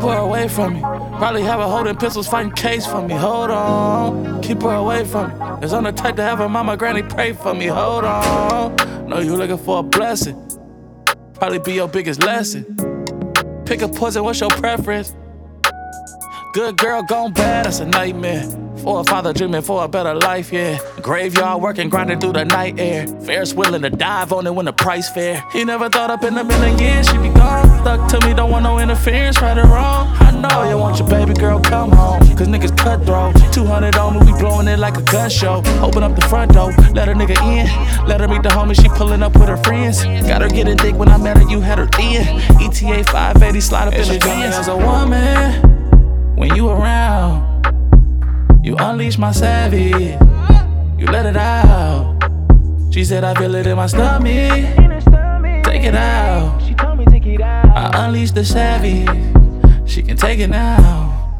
keep her away from me. Probably have her holding pistols, fighting case for me. Hold on, keep her away from me. Cause I'm the type to have her mama, granny pray for me. Hold on, know you looking for a blessing. Probably be your biggest lesson. Pick a poison, what's your preference? Good girl gone bad, that's a nightmare. For a father dreaming for a better life, yeah. Graveyard working, grinding through the night air. Ferris willing to dive on it when the price fair. He never thought up in a million years she'd be gone. Stuck to me, don't want no interference, right or wrong. I know you want your baby girl, come home. Cause niggas cutthroat. 200 on me, we blowing it like a gun show. Open up the front door, let her nigga in. Let her meet the homie, she pulling up with her friends. Got her getting dick when I met her, you had her in. ETA 580, slide up in the Benz. As a woman, when you around, you unleash my savage, you let it out. She said I feel it in my stomach, take it out. I unleash the savage, she can take it now.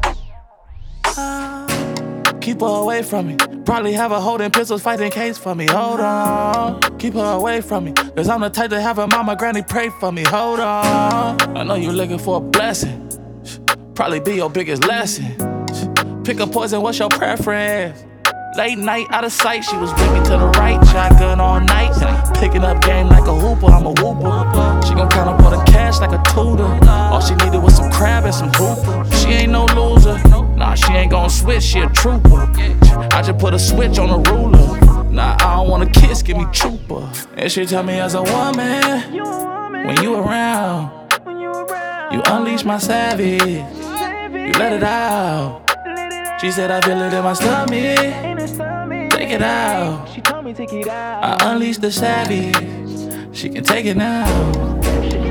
Keep her away from me, probably have her holding pistols, fighting case for me. Hold on, keep her away from me. Cause I'm the type to have her mama, granny pray for me. Hold on, I know you're looking for a blessing, probably be your biggest lesson. Pick a poison, what's your preference? Late night, out of sight, she was with me to the right. Shotgun all night, picking up game like a hooper, I'm a whooper. She gon' count up all the cash like a tutor. All she needed was some crab and some hooper. She ain't no loser, nah, she ain't gon' switch, she a trooper. I just put a switch on the ruler. Nah, I don't want a kiss, give me trooper. And she tell me as a woman, when you around, you unleash my savage, you let it out. She said I feel it in my stomach, take it out. I unleash the savage, she can take it now.